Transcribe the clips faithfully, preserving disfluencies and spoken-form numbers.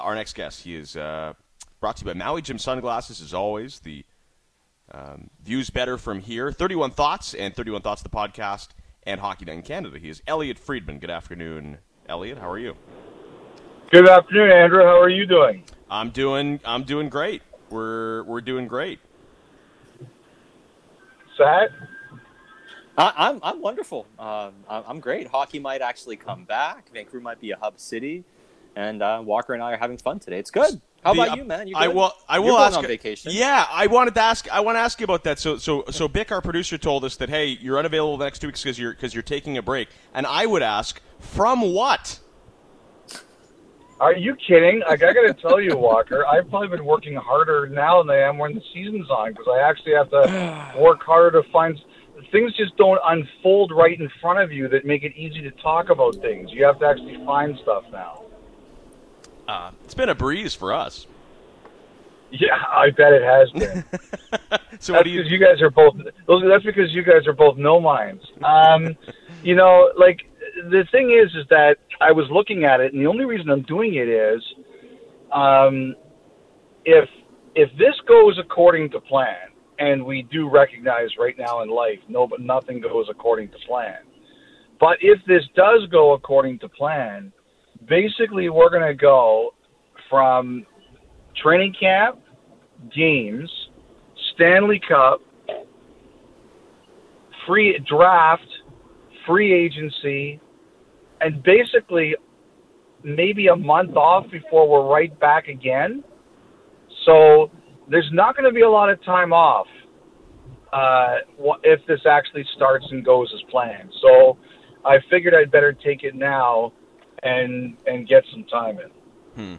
our next guest. He is uh, brought to you by Maui Jim Sunglasses, as always. The um, views better from here. thirty-one Thoughts and thirty-one Thoughts, the podcast, and Hockey Night in Canada. He is Elliotte Friedman. Good afternoon, Elliotte. How are you? Good afternoon, Andrew. How are you doing? I'm doing. I'm doing great. We're we're doing great. Sat? I, I'm I'm wonderful. Um, I- I'm great. Hockey might actually come back. Vancouver might be a hub city, and uh, Walker and I are having fun today. It's good. How The, about uh, you, man? You I good? will. I will You're going ask. on vacation. Yeah, I wanted to ask. I want to ask you about that. So, so, so, Bick, our producer, told us that hey, you're unavailable the next two weeks because you're because you're taking a break. And I would ask, from what? Are you kidding? Like, I got to tell you, Walker, I've probably been working harder now than I am when the season's on because I actually have to work harder to find things. Just don't unfold right in front of you that make it easy to talk about things. You have to actually find stuff now. Uh, it's been a breeze for us. Yeah, I bet it has been. So that's what do you? because you guys are both. Those, that's because you guys are both no minds. Um, you know, like the thing is, is that I was looking at it, and the only reason I'm doing it is, um, if if this goes according to plan, and we do recognize right now in life, no, but nothing goes according to plan. But if this does go according to plan, basically we're going to go from training camp, games, Stanley Cup, free draft, free agency, and basically maybe a month off before we're right back again. So there's not going to be a lot of time off uh, if this actually starts and goes as planned. So I figured I'd better take it now and and get some time in. Hmm.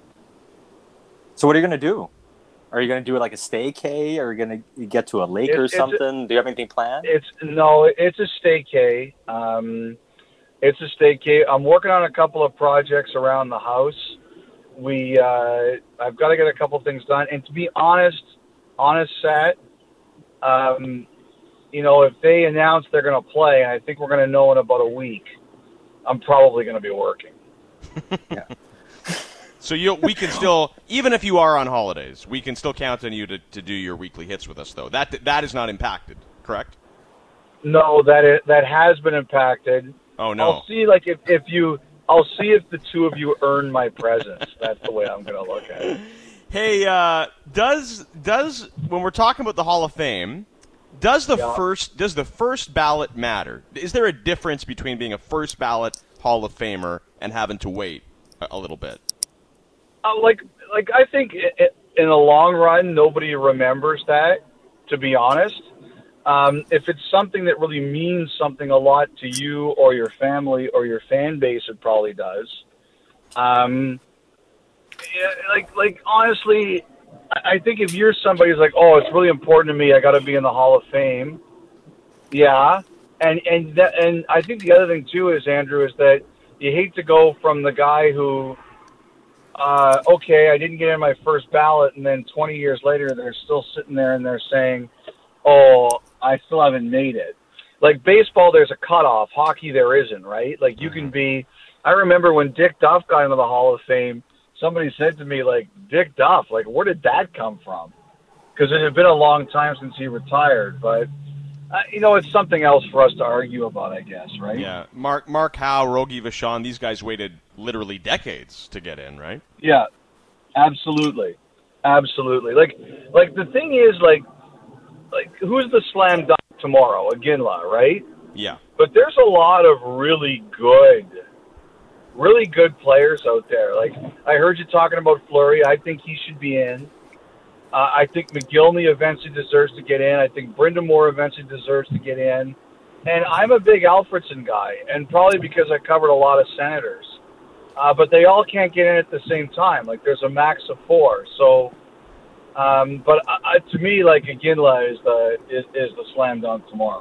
So what are you going to do? Are you going to do like a staycay? Are you going to get to a lake It- or it's a- something? Do you have anything planned? It's no, it's a staycay. Um, it's a staycay. I'm working on a couple of projects around the house. We, uh, I've got to get a couple things done. And to be honest, honest, Sat, um, you know, if they announce they're going to play, and I think we're going to know in about a week, I'm probably going to be working. Yeah. So you, we can still, even if you are on holidays, we can still count on you to, to do your weekly hits with us, though. That that is not impacted, correct? No, that is, that has been impacted. Oh no. I'll see, like if, if you, I'll see if the two of you earn my presence. That's the way I'm going to look at it. Hey, uh, does does when we're talking about the Hall of Fame, does the Yeah. first does the first ballot matter? Is there a difference between being a first ballot Hall of Famer and having to wait a, a little bit? Uh, like, like I think i i in the long run, nobody remembers that. To be honest, um, if it's something that really means something a lot to you or your family or your fan base, it probably does. Um, yeah, like, like honestly, I I think if you're somebody who's like, oh, it's really important to me, I got to be in the Hall of Fame. Yeah, and and that, and I think the other thing too is, Andrew, is that you hate to go from the guy who. Uh, okay, I didn't get in my first ballot, and then twenty years later, they're still sitting there and they're saying, oh, I still haven't made it. Like baseball, there's a cutoff. Hockey, there isn't, right? Like you can be, I remember when Dick Duff got into the Hall of Fame, somebody said to me, like, Dick Duff, like, where did that come from? Because it had been a long time since he retired, but, uh, you know, it's something else for us to argue about, I guess, right? Yeah, Mark Mark Howe, Rogie Vachon, these guys waited literally decades to get in, right? Yeah, absolutely, absolutely. Like, like the thing is, like, like who's the slam dunk tomorrow? Iginla, right? Yeah. But there's a lot of really good, really good players out there. Like I heard you talking about Fleury. I think he should be in. Uh, I think McGillney eventually deserves to get in. I think Brindamore eventually deserves to get in. And I'm a big Alfredson guy, and probably because I covered a lot of Senators. Uh, but they all can't get in at the same time. Like, there's a max of four. So, um, but uh, to me, like, Iginla is the, is, is the slam dunk tomorrow.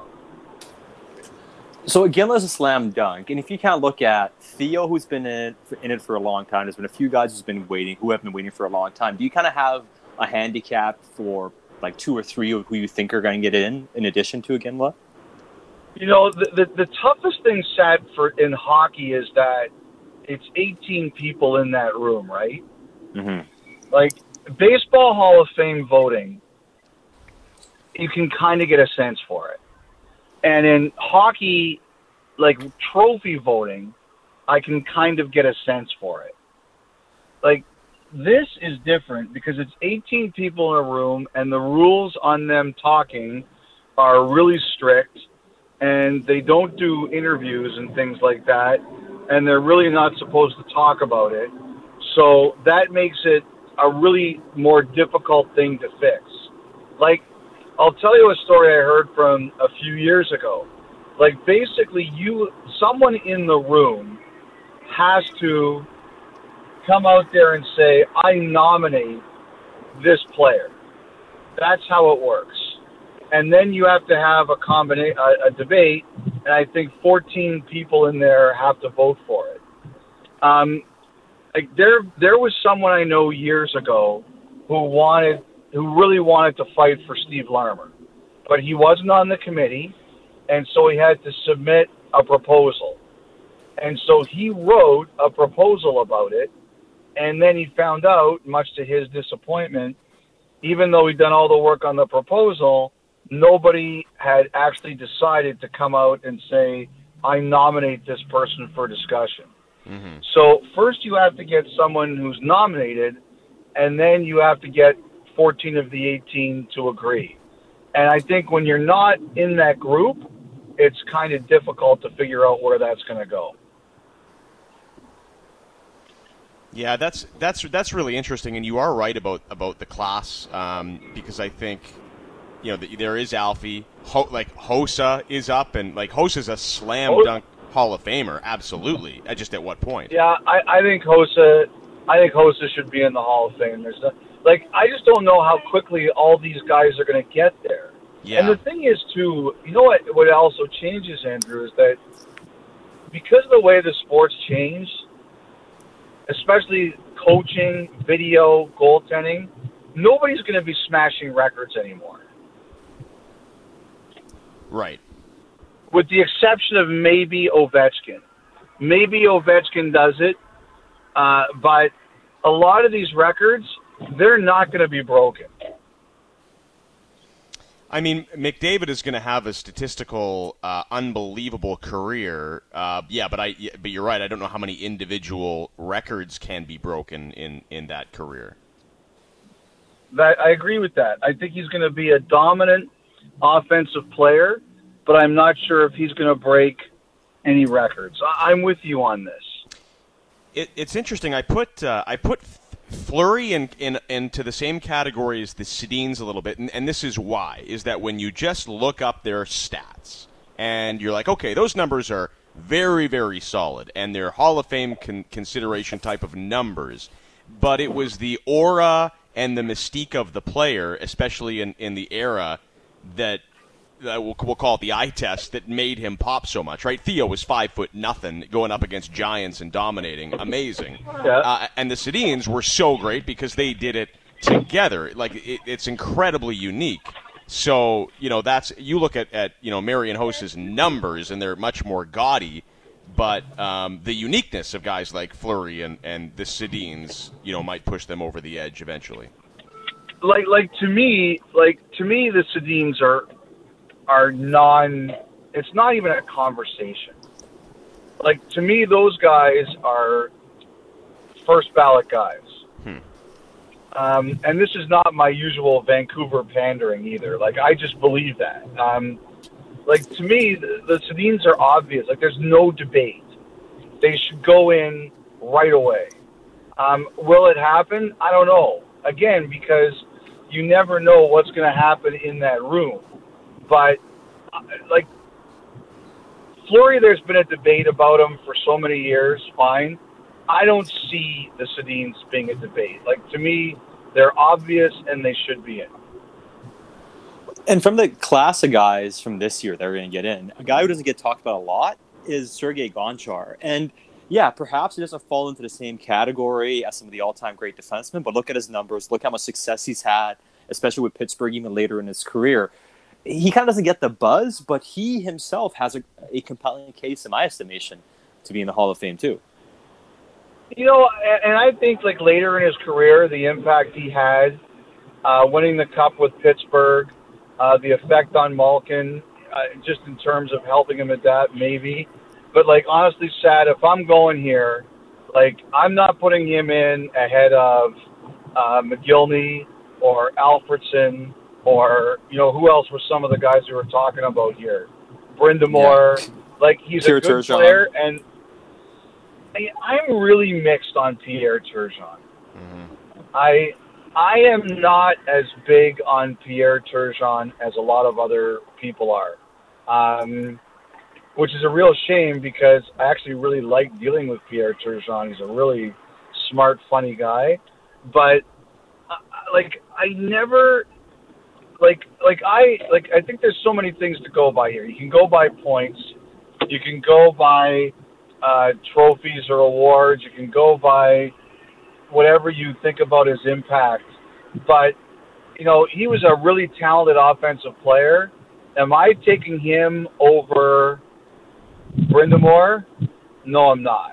So Iginla's a slam dunk, and if you kind of look at Theo, who's been in it, in it for a long time, there's been a few guys who's been waiting, who have been waiting for a long time. Do you kind of have a handicap for like two or three of who you think are going to get in, in addition to Iginla? You know, the, the the toughest thing, Sat, for in hockey is that it's eighteen people in that room, right? Mm-hmm. Like, baseball Hall of Fame voting, you can kind of get a sense for it. And in hockey, like, trophy voting, I can kind of get a sense for it. Like, this is different because it's eighteen people in a room, and the rules on them talking are really strict, and they don't do interviews and things like that, and they're really not supposed to talk about it. So that makes it a really more difficult thing to fix. Like, I'll tell you a story I heard from a few years ago. Like, basically, you, someone in the room has to come out there and say, I nominate this player. That's how it works. And then you have to have a, combina- a, a debate, and I think fourteen people in there have to vote for it. Um, like there, there was someone I know years ago who wanted, who really wanted to fight for Steve Larmer, but he wasn't on the committee, and so he had to submit a proposal. And so he wrote a proposal about it, and then he found out, much to his disappointment, even though he'd done all the work on the proposal, nobody had actually decided to come out and say, I nominate this person for discussion. Mm-hmm. So first you have to get someone who's nominated, and then you have to get fourteen of the eighteen to agree. And I think when you're not in that group, it's kind of difficult to figure out where that's going to go. Yeah, that's that's that's really interesting, and you are right about about the class um, because I think you know the, there is Alfie, Ho, like Hossa is up, and like Hossa's a slam Hossa, dunk Hall of Famer, absolutely. Uh, just at what point? Yeah, I, I think Hossa, I think Hossa should be in the Hall of Fame. There's no, like I just don't know how quickly all these guys are going to get there. Yeah. And the thing is too, you know what? What also changes, Andrew, is that because of the way the sport's changed, especially coaching, video, goaltending, nobody's going to be smashing records anymore. Right. With the exception of maybe Ovechkin. Maybe Ovechkin does it, uh, but a lot of these records, they're not going to be broken. I mean, McDavid is going to have a statistical, uh, unbelievable career. Uh, yeah, but I, but you're right. I don't know how many individual records can be broken in, in that career. That I agree with that. I think he's going to be a dominant offensive player, but I'm not sure if he's going to break any records. I'm with you on this. It, it's interesting. I put uh, I put Fleury in, in, into the same category as the Sedins a little bit, and, and this is why, is that when you just look up their stats, and you're like, okay, those numbers are very, very solid, and they're Hall of Fame con- consideration type of numbers, but it was the aura and the mystique of the player, especially in, in the era that Uh, we'll, we'll call it the eye test, that made him pop so much, right? Theo was five foot nothing, going up against giants and dominating, amazing. Yeah. Uh, and the Sedins were so great because they did it together. Like it, it's incredibly unique. So you know that's you look at, at you know Marian Hossa's numbers and they're much more gaudy, but um, the uniqueness of guys like Fleury and, and the Sedins, you know, might push them over the edge eventually. Like like to me, like to me, the Sedins are. are non, it's not even a conversation. Like, to me, those guys are first ballot guys. Hmm. Um, and this is not my usual Vancouver pandering either. Like, I just believe that. Um, like, to me, the, the Sedins are obvious. Like, there's no debate. They should go in right away. Um, will it happen? I don't know. Again, because you never know what's going to happen in that room. But, like, Fleury, there's been a debate about him for so many years, fine. I don't see the Sedins being a debate. Like, to me, they're obvious and they should be in. And from the class of guys from this year that are going to get in, a guy who doesn't get talked about a lot is Sergei Gonchar. And, yeah, perhaps he doesn't fall into the same category as some of the all-time great defensemen, but look at his numbers. Look how much success he's had, especially with Pittsburgh even later in his career. He kind of doesn't get the buzz, but he himself has a, a compelling case, in my estimation, to be in the Hall of Fame, too. You know, and, and I think like later in his career, the impact he had, uh, winning the cup with Pittsburgh, uh, the effect on Malkin, uh, just in terms of helping him adapt, maybe. But like honestly, Sad, if I'm going here, like I'm not putting him in ahead of uh, McGillney or Alfredson or you know who else were some of the guys we were talking about here, Brindamore. Yeah. Like he's Pierre a good Turgeon. player, and I, I'm really mixed on Pierre Turgeon. Mm-hmm. I I am not as big on Pierre Turgeon as a lot of other people are, um, which is a real shame because I actually really like dealing with Pierre Turgeon. He's a really smart, funny guy, but uh, like I never. Like, like I, like I think there's so many things to go by here. You can go by points, you can go by uh, trophies or awards, you can go by whatever you think about his impact. But you know, he was a really talented offensive player. Am I taking him over Brindamore? No, I'm not.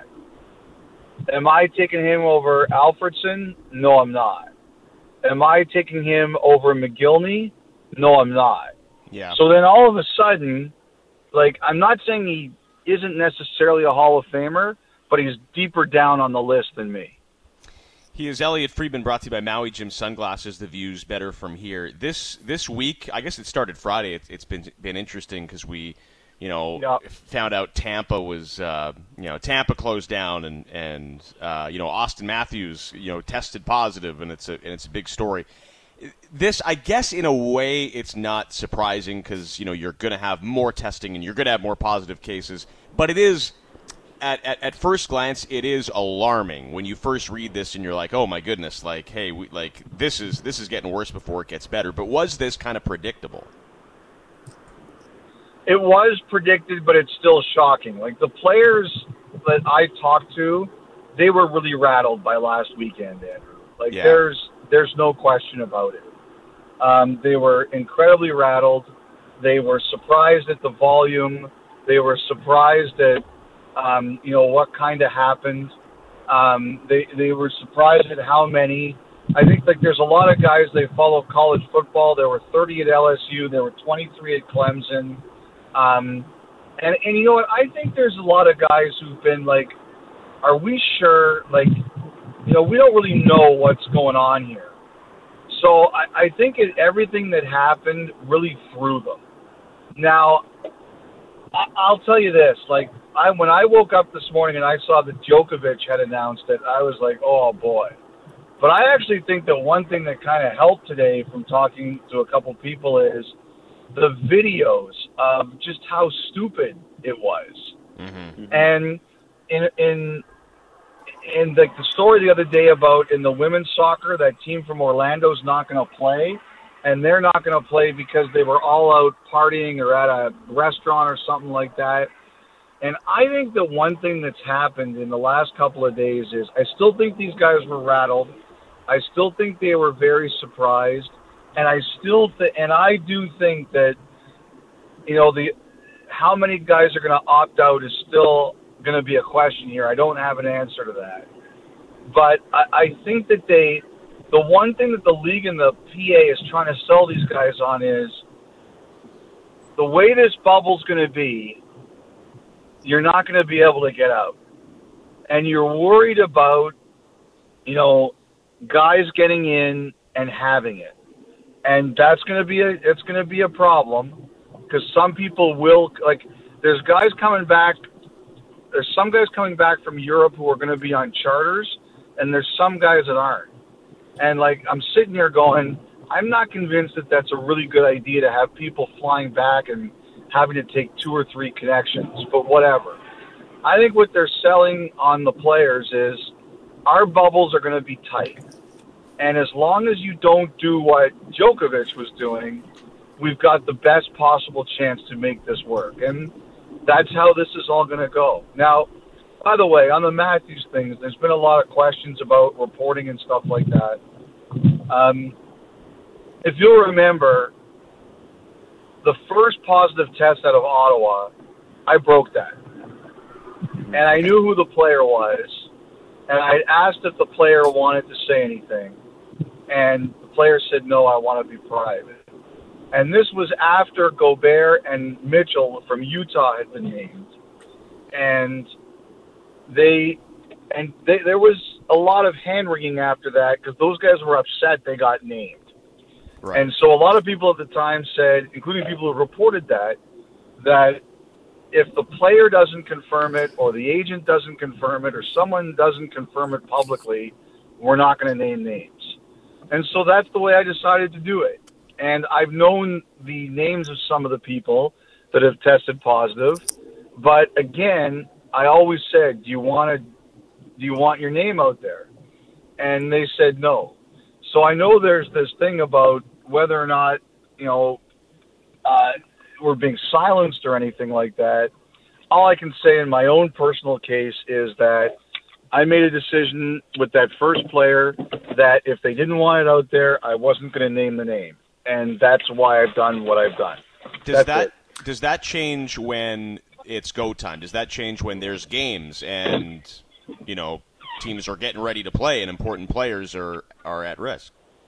Am I taking him over Alfredson? No, I'm not. Am I taking him over McGillney? No, I'm not. Yeah. So then all of a sudden, like, I'm not saying he isn't necessarily a Hall of Famer, but he's deeper down on the list than me. He is Elliot Friedman, brought to you by Maui Jim Sunglasses. The view's better from here. This this week, I guess it started Friday. It, it's been been interesting because we, you know, yeah. found out Tampa was, uh, you know, Tampa closed down, and and uh, you know, Austin Matthews, you know, tested positive, and it's a and it's a big story. This, I guess, in a way, it's not surprising because you know you're going to have more testing and you're going to have more positive cases. But it is, at, at at first glance, it is alarming when you first read this and you're like, oh my goodness, like, hey, we, like this is this is getting worse before it gets better. But was this kind of predictable? It was predicted, but it's still shocking. Like, the players that I talked to, they were really rattled by last weekend, Andrew. Like, yeah. there's there's no question about it. Um, they were incredibly rattled. They were surprised at the volume. They were surprised at, um, you know, what kind of happened. Um, they they were surprised at how many. I think, like, there's a lot of guys, they follow college football. There were thirty at L S U. There were twenty-three at Clemson. Um, and, and you know what? I think there's a lot of guys who've been like, are we sure? Like, you know, we don't really know what's going on here. So I, I think it, everything that happened really threw them. Now, I, I'll tell you this. Like, I when I woke up this morning and I saw that Djokovic had announced it, I was like, oh, boy. But I actually think that one thing that kind of helped today from talking to a couple people is the videos of just how stupid it was. Mm-hmm. And in in in like the story the other day about in the women's soccer, that team from Orlando's not going to play, and they're not going to play because they were all out partying or at a restaurant or something like that. And I think that one thing that's happened in the last couple of days is I still think these guys were rattled. I still think they were very surprised. And I still th- and I do think that, you know, the how many guys are going to opt out is still going to be a question here. I don't have an answer to that. But I, I think that they, the one thing that the league and the P A is trying to sell these guys on is the way this bubble's going to be, you're not going to be able to get out. And you're worried about, you know, guys getting in and having it. And that's going to be a, it's going to be a problem because some people will, like, there's guys coming back, there's some guys coming back from Europe who are going to be on charters, and there's some guys that aren't. And, like, I'm sitting here going, I'm not convinced that that's a really good idea to have people flying back and having to take two or three connections, but whatever. I think what they're selling on the players is our bubbles are going to be tight. And as long as you don't do what Djokovic was doing, we've got the best possible chance to make this work. And that's how this is all going to go. Now, by the way, on the Matthews things, there's been a lot of questions about reporting and stuff like that. Um, if you'll remember, the first positive test out of Ottawa, I broke that. And I knew who the player was. and I asked if the player wanted to say anything, and the player said, no, I want to be private. And this was after Gobert and Mitchell from Utah had been named. And they, and they, there was a lot of hand-wringing after that because those guys were upset they got named. Right. And so a lot of people at the time said, including people who reported that, that if the player doesn't confirm it or the agent doesn't confirm it or someone doesn't confirm it publicly, we're not going to name names. And so that's the way I decided to do it. And I've known the names of some of the people that have tested positive. But again, I always said, do you want to, do you want your name out there? And they said no. So I know there's this thing about whether or not, you know, uh, we're being silenced or anything like that. All I can say in my own personal case is that I made a decision with that first player that if they didn't want it out there, I wasn't going to name the name. And that's why I've done what I've done. Does that's that it. Does that change when it's go time? Does that change when there's games and, you know, teams are getting ready to play and important players are, are at risk?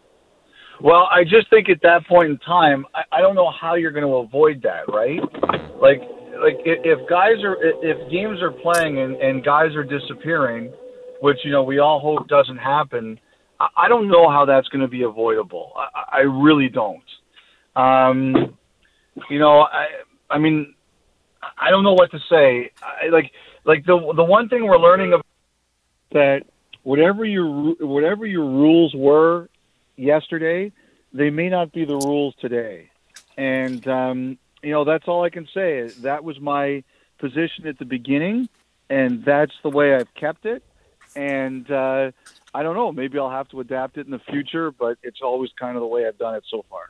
Well, I just think at that point in time, I, I don't know how you're going to avoid that, right? Like, like if guys are, if games are playing and, and guys are disappearing, which, you know, we all hope doesn't happen, I, I don't know how that's going to be avoidable. I, I really don't. Um, you know, I, I mean, I don't know what to say. I, like, like the the one thing we're learning about that whatever your whatever your rules were yesterday, they may not be the rules today. And, um, you know, that's all I can say. That was my position at the beginning, and that's the way I've kept it. And uh, I don't know, maybe I'll have to adapt it in the future, but it's always kind of the way I've done it so far.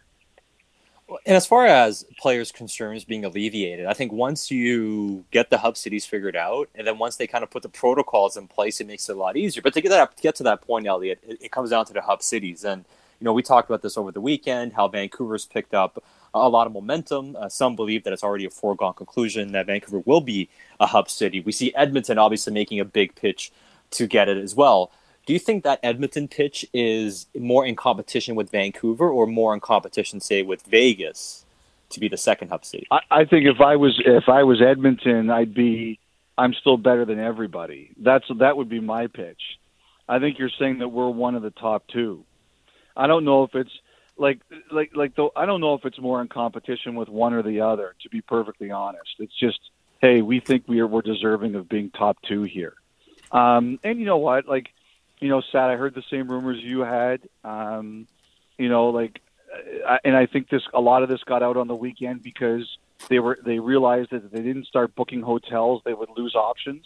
And as far as players' concerns being alleviated, I think once you get the hub cities figured out, and then once they kind of put the protocols in place, it makes it a lot easier. But to get that to get to that point, Elliot, it, it comes down to the hub cities. And you know, we talked about this over the weekend, how Vancouver's picked up a lot of momentum. Uh, some believe that it's already a foregone conclusion that Vancouver will be a hub city. We see Edmonton obviously making a big pitch to get it as well. Do you think that Edmonton pitch is more in competition with Vancouver or more in competition, say, with Vegas to be the second hub city? I, I think if I was if I was Edmonton, I'd be I'm still better than everybody. That's that would be my pitch. I think you're saying that we're one of the top two. I don't know if it's like like like though I don't know if it's more in competition with one or the other. To be perfectly honest, it's just hey, we think we are we're deserving of being top two here. Um, and you know what, like. You know, Sad, I heard the same rumors you had. Um, you know, like, I, and I think this a lot of this got out on the weekend because they were they realized that if they didn't start booking hotels, they would lose options.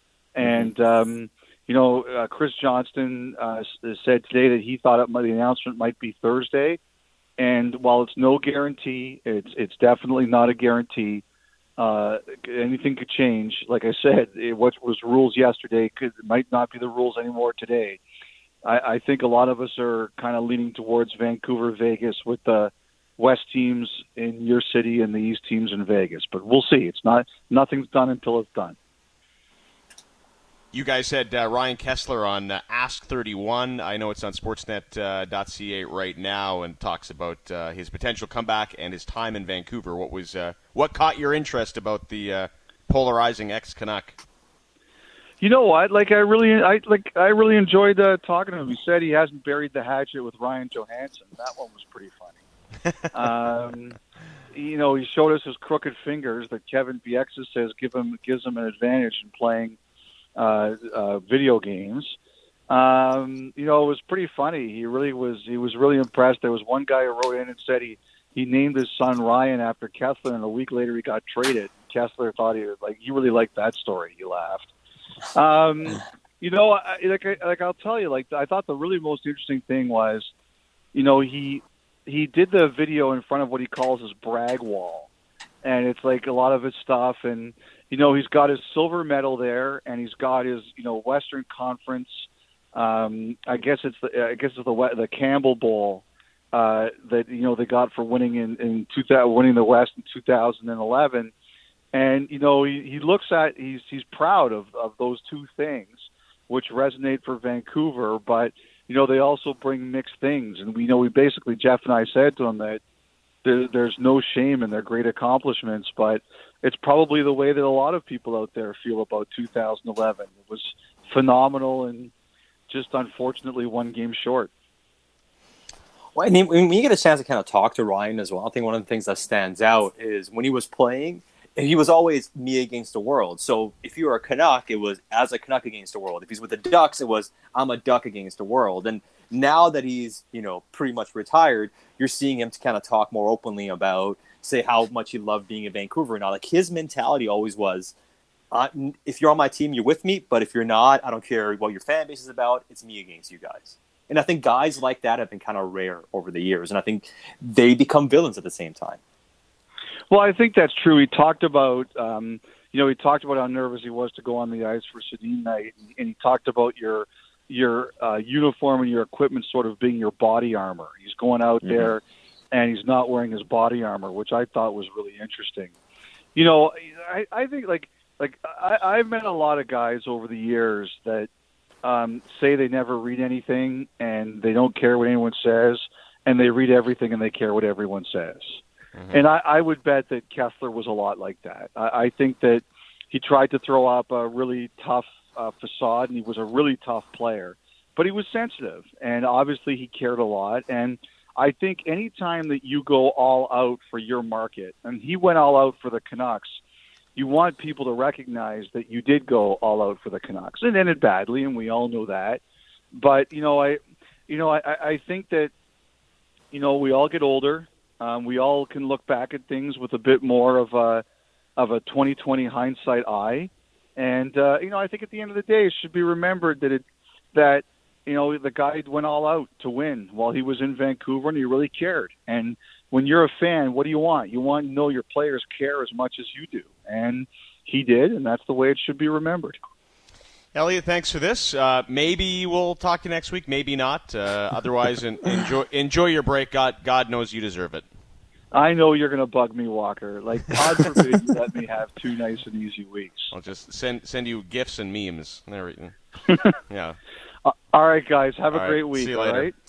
And um, you know, uh, Chris Johnston uh, said today that he thought it might, the announcement might be Thursday. And while it's no guarantee, it's it's definitely not a guarantee. Uh, anything could change. Like I said, it, what was rules yesterday could might not be the rules anymore today. I, I think a lot of us are kind of leaning towards Vancouver, Vegas, with the West teams in your city and the East teams in Vegas. But we'll see. It's not nothing's done until it's done. You guys had uh, Ryan Kessler on uh, Ask thirty-one. I know it's on sportsnet dot c a right now and talks about uh, his potential comeback and his time in Vancouver. What was uh, what caught your interest about the uh, polarizing ex-Canuck? You know what? Like I really, I like I really enjoyed uh, talking to him. He said he hasn't buried the hatchet with Ryan Johansson. That one was pretty funny. um, you know, he showed us his crooked fingers that Kevin Bieksa says give him gives him an advantage in playing. Uh, uh, video games. Um, you know, it was pretty funny. He really was. He was really impressed. There was one guy who wrote in and said he, he named his son Ryan after Kessler, and a week later he got traded. Kessler thought he was like he really liked that story. He laughed. Um, you know, I, like I, like I'll tell you, like I thought the really most interesting thing was, you know, he he did the video in front of what he calls his brag wall, and it's like a lot of his stuff and. You know, he's got his silver medal there, and he's got his, you know, Western Conference. Um, I guess it's the, I guess it's the the Campbell Bowl uh, that you know they got for winning in in two thousand, winning the West in two thousand eleven. And you know, he, he looks at he's he's proud of of those two things. which resonate for Vancouver, but, you know, they also bring mixed things. And we know we basically, Jeff and I said to them that there, there's no shame in their great accomplishments, but it's probably the way that a lot of people out there feel about two thousand eleven. It was phenomenal and just unfortunately one game short. Well, I mean, when you get a chance to kind of talk to Ryan as well, I think one of the things that stands out is when he was playing, he was always me against the world. So if you were a Canuck, it was as a Canuck against the world. If he's with the Ducks, it was I'm a Duck against the world. And now that he's, you know, pretty much retired, you're seeing him to kind of talk more openly about, say, how much he loved being in Vancouver and all. Like, his mentality always was, uh, if you're on my team, you're with me. But if you're not, I don't care what your fan base is about. It's me against you guys. And I think guys like that have been kind of rare over the years. And I think they become villains at the same time. Well, I think that's true. He talked about, um, you know, he talked about how nervous he was to go on the ice for Sedin night. And he talked about your your uh, uniform and your equipment sort of being your body armor. He's going out mm-hmm. there and he's not wearing his body armor, which I thought was really interesting. You know, I, I think like, like I, I've met a lot of guys over the years that um, say they never read anything and they don't care what anyone says, and they read everything and they care what everyone says. Mm-hmm. And I, I would bet that Kessler was a lot like that. I, I think that he tried to throw up a really tough uh, facade, and he was a really tough player. But he was sensitive, and obviously he cared a lot. And I think any time that you go all out for your market, and he went all out for the Canucks, you want people to recognize that you did go all out for the Canucks. It ended badly, and we all know that. But, you know, I, you know, I, I think that, you know, we all get older. Um, we all can look back at things with a bit more of a of a twenty twenty hindsight eye, and uh, you know, I think at the end of the day, it should be remembered that it that you know the guy went all out to win while he was in Vancouver, and he really cared. And when you're a fan, what do you want? You want to know your players care as much as you do, and he did, and that's the way it should be remembered. Elliot, thanks for this. Uh, maybe we'll talk to you next week. Maybe not. Uh, otherwise, en- enjoy enjoy your break. God, God knows you deserve it. I know you're going to bug me, Walker. Like, God forbid you let me have two nice and easy weeks. I'll just send send you gifs and memes. There we go. Yeah. Uh, all right, guys. Have all a great right. week. See you all later. right.